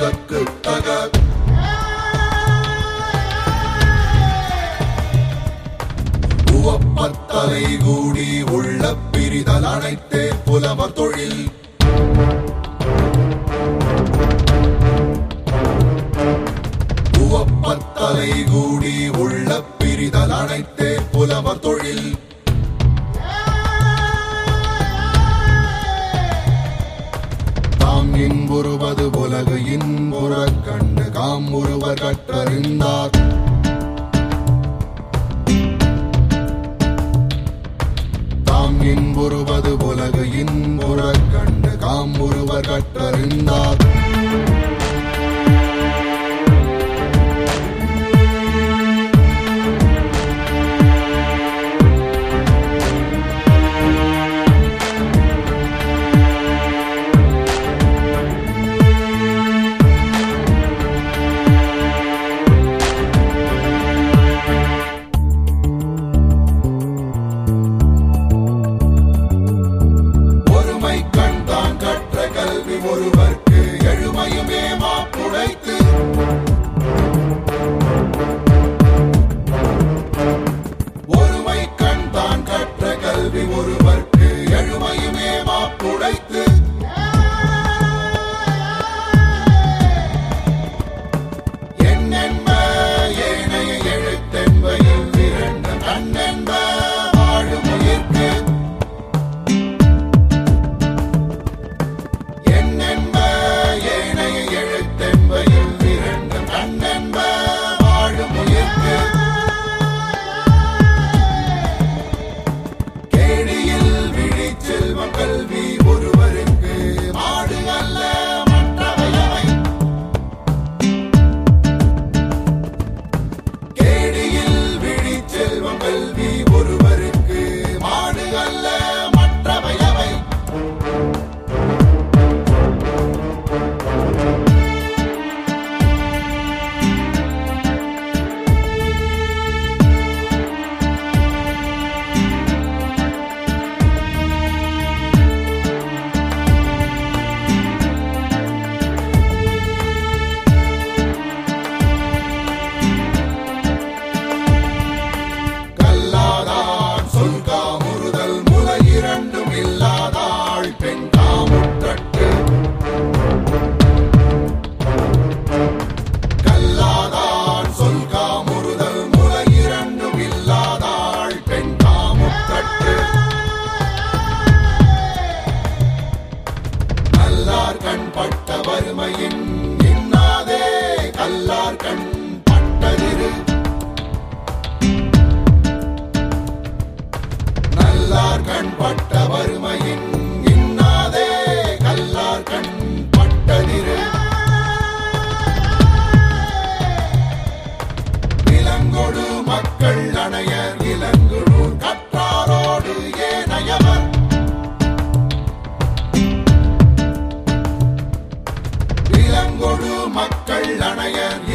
தக்கு தக உவப்பத்தலை கூடி உள்ள பிரிதல் அனைத்தே புலவர் தொழில் உவப்பத்தலை கூடி உள்ள பிரிதல் அனைத்தே புலவர் தொழில் தாம் இன்புறுவது உலகு இன்புறக் கண்டு காம் ஒருவர் கற்றறிந்தார் இன்புறுவது உலகு இன்புறக் கண்டு காம் ஒருவர் கற்றறிந்தார் ஒருவர்க்கு எழுமையுமே மாப்புடைத்து ஒருமை கண் தான் கற்ற கல்வி ஒருவர்க்கு எழுமையுமே மாப்புடைத்து என்னென்ப ஏனைய எழுத்தென்பையில் இரண்டு கண்ணென்ப வாழும் உயிர்க்கு கல்வி ஒருவருக்கு மாடு அல்ல மற்றவையவை கேடியில் விழி செல்வம் கல்வி ஒருவருக்கு மாடு அல்ல மற்றவையவை கண் பட்ட வறுமையின் இன்னாதே கல்லார் கண் பட்டதிரு நல்லார் கண் பட்ட வறுமையின் இன்னாதே கல்லார் கண் பட்டதிரு இளங்கொடு மக்கள் அணையர் இளங்குழூர் கற்றாரோடு ஏனையவர் இளங்கொடு மக்கள் அணையர்